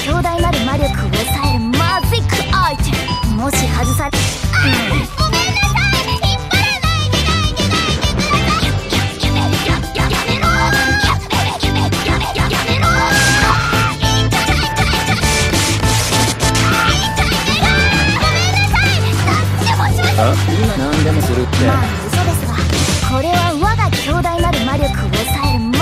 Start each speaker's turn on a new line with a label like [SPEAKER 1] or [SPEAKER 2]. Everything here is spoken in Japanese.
[SPEAKER 1] 強大なる魔力を抑えるマジックアイテム。もし外されごめんなさい、引っ張らないでないでないでください。やめろやめろ。今何でもするって。まあ嘘ですが、これは我が強大なる魔力を抑える